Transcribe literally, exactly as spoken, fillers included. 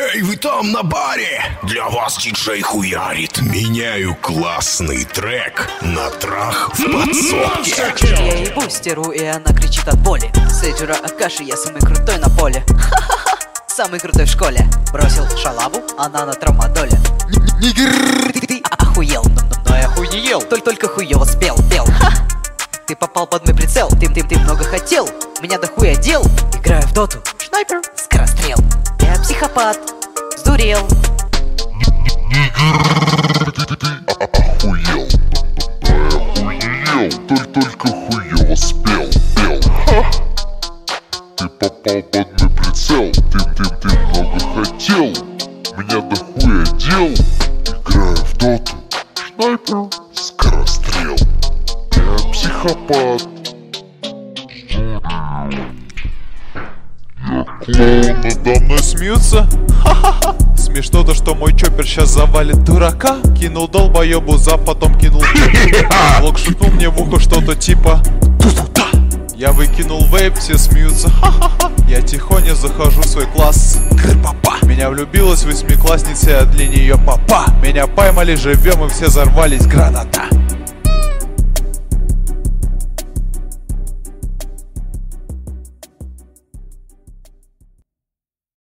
Эй, вы там на баре? Для вас диджей хуярит. Меняю классный трек на трах в подсобке. Я ей бустеру, и она кричит от боли. Сейджера Акаши, я самый крутой на поле. Ха-ха-ха, самый крутой в школе. Бросил шалаву, она на травмадоле. Нигер, ты охуел, но я хуел. Только хуёво спел, пел. Ты попал под мой прицел, ты, ты, ты много хотел. Меня дохуя дел. Играю в доту, снайпер, скорострел. Я психопат, сдурел. Охуел, охуел, только хуёво спел, пел. Ты попал под мой прицел, ты, ты, ты много хотел. Меня дохуя дел. Играю в доту, снайпер, скорострел. Я психопат. Я клоун, надо мной смеются. Ха-ха-ха. Смешно то, что мой чоппер сейчас завалит дурака. Кинул долбоебу за, потом кинул блок шутнул мне в ухо что-то типа ту-ту-та. Я выкинул вейп, все смеются. Ха-ха-ха. Я тихоня захожу в свой класс. Гр-папа. Меня влюбилась восьмиклассница, а для нее папа. Меня поймали живем и все взорвались, граната.